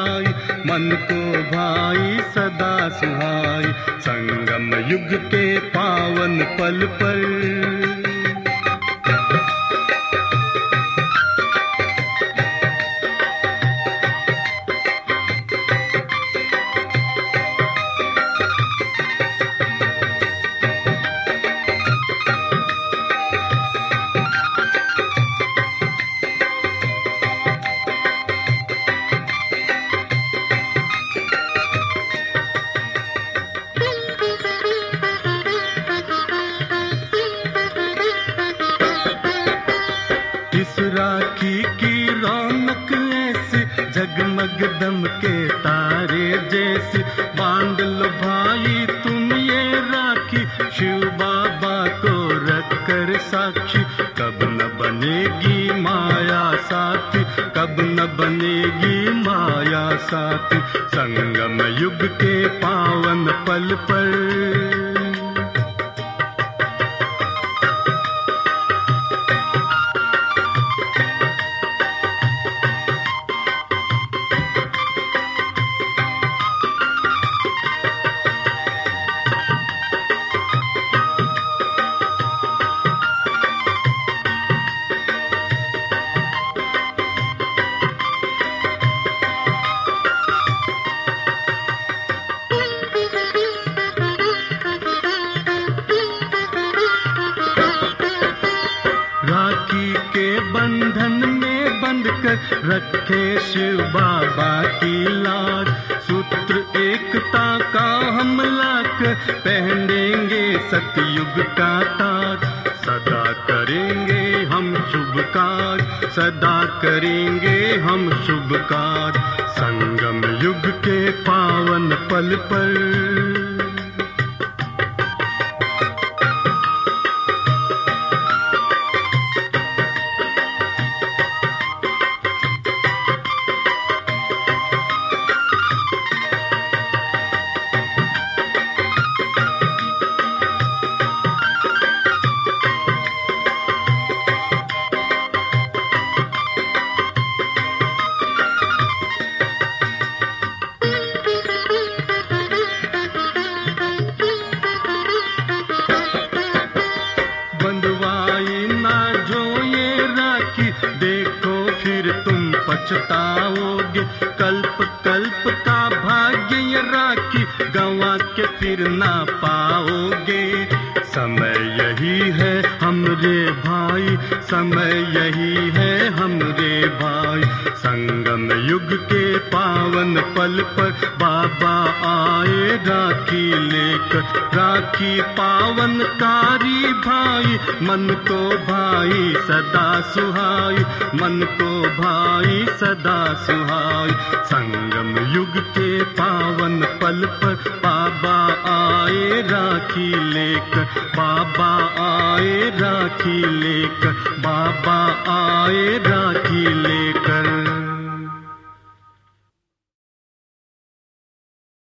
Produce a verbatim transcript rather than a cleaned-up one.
सुहाई, मन को भाई सदा सुहाई। संगम युग के पावन पल पर राखी की रौनक ऐसी, जगमग दमके तारे जैसी। बांध लो भाई तुम ये राखी, शिव बाबा को रख कर साक्षी। कब न बनेगी माया साथी, कब न बनेगी माया साथी। संगम युग के पावन पल पर राखी के बंधन में बंध कर रखे शिव बाबा की लाज। सूत्र एकता का हम लाकर पहनेंगे सतयुग का ताज। सदा करेंगे हम शुभ कार्य, सदा करेंगे हम शुभ कार्य। संगम युग के पावन पल पर देखो फिर तुम पछताओगे। कल्प कल्प का भाग्य ये राखी, गंवा के फिर ना पाओगे। समय यही है हमरे भाई, समय यही है हमरे भाई। संगम युग के पावन पल पर बाबा आए राखी लेकर। राखी पावनकारी भाई, मन को भाई सदा सुहाई, मन को भाई सदा सुहाई। संगम युग के पावन पल पर बाबा आए राखी लेकर, बाबा आए राखी लेकर, बाबा आए राखी लेकर।